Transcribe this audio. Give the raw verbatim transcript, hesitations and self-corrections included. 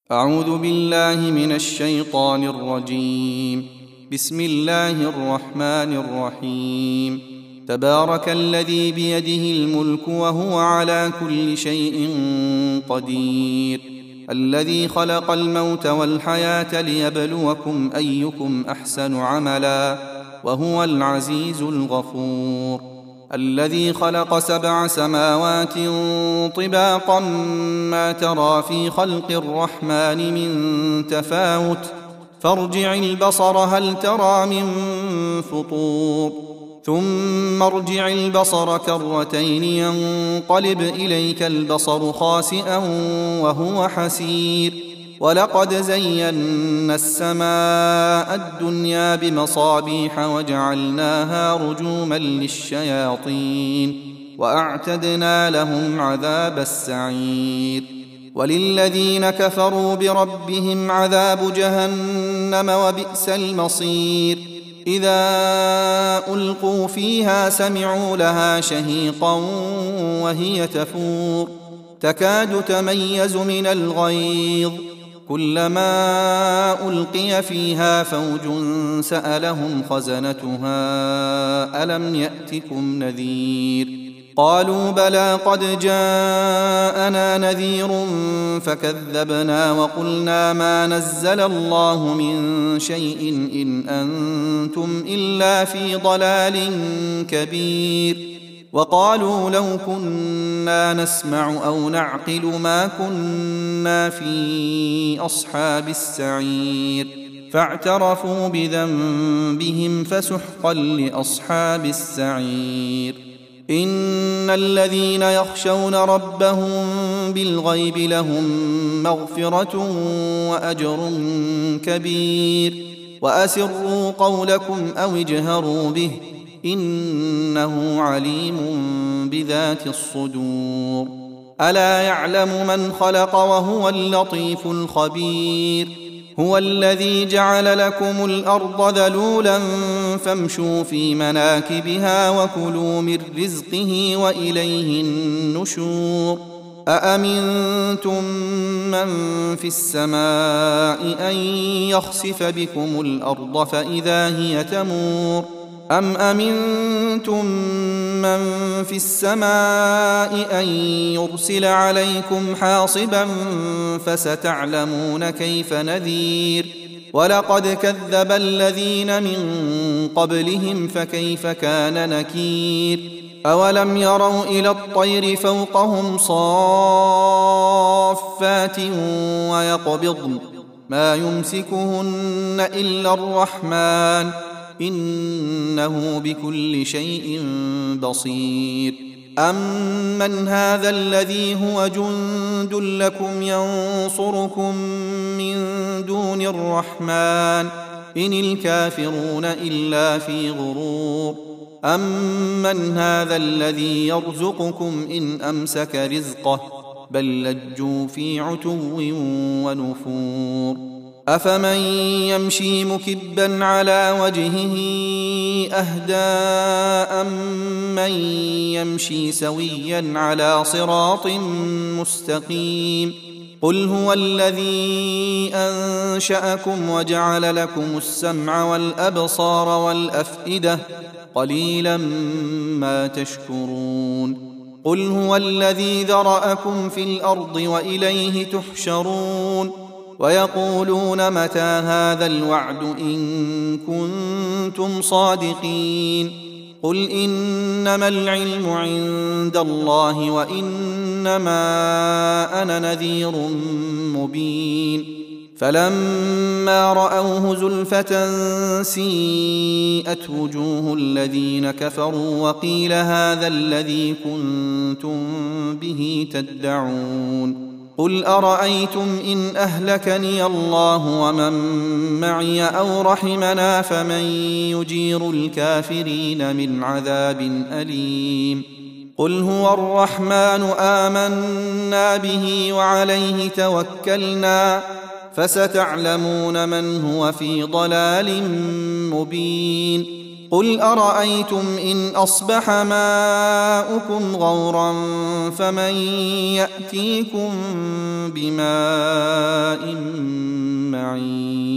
أعوذ بالله من الشيطان الرجيم. بسم الله الرحمن الرحيم. تبارك الذي بيده الملك وهو على كل شيء قدير، الذي خلق الموت والحياة ليبلوكم أيكم أحسن عملا، وهو العزيز الغفور. الذي خلق سبع سماوات طباقا ما ترى في خلق الرحمن من تفاوت، فارجع البصر هل ترى من فطور، ثم ارجع البصر كرتين ينقلب إليك البصر خاسئا وهو حسير. ولقد زينا السماء الدنيا بمصابيح وجعلناها رجوما للشياطين وأعتدنا لهم عذاب السعير. وللذين كفروا بربهم عذاب جهنم وبئس المصير. إذا ألقوا فيها سمعوا لها شهيقا وهي تفور، تكاد تميز من الغيظ، كلما ألقي فيها فوج سألهم خزنتها ألم يأتكم نذير؟ قالوا بلى قد جاءنا نذير فكذبنا وقلنا ما نزل الله من شيء إن أنتم إلا في ضلال كبير. وقالوا لو كنا نسمع أو نعقل ما كنا في أصحاب السعير، فاعترفوا بذنبهم فسحقا لأصحاب السعير. إن الذين يخشون ربهم بالغيب لهم مغفرة وأجر كبير. وأسروا قولكم أو اجهروا به إنه عليم بذات الصدور. ألا يعلم من خلق وهو اللطيف الخبير. هو الذي جعل لكم الأرض ذلولا فامشوا في مناكبها وكلوا من رزقه وإليه النشور. أأمنتم من في السماء أن يخسف بكم الأرض فإذا هي تمور، أم أمنتم من في السماء أن يرسل عليكم حاصبا فستعلمون كيف نذير. ولقد كذب الذين من قبلهم فكيف كان نكير. أولم يروا إلى الطير فوقهم صافات ويقبضن ما يمسكهن إلا الرحمن إنه بكل شيء بصير. أمن هذا الذي هو جند لكم ينصركم من دون الرحمن إن الكافرون إلا في غرور. أمن هذا الذي يرزقكم إن أمسك رزقه بل لجوا في عتو ونفور. أفمن يمشي مكبا على وجهه أهدى أمن يمشي سويا على صراط مستقيم. قل هو الذي أنشأكم وجعل لكم السمع والأبصار والأفئدة قليلا ما تشكرون. قل هو الذي ذرأكم في الأرض وإليه تحشرون. ويقولون متى هذا الوعد إن كنتم صادقين. قل إنما العلم عند الله وإنما أنا نذير مبين. فلما رأوه زلفة سيئت وجوه الذين كفروا وقيل هذا الذي كنتم به تدعون. قل أرأيتم إن أهلكني الله ومن معي أو رحمنا فمن يجير الكافرين من عذاب أليم. قل هو الرحمن آمنا به وعليه توكلنا فستعلمون من هو في ضلال مبين. قل أرأيتم إن أصبح ماؤكم غورا فمن يأتيكم بماء أجمعين.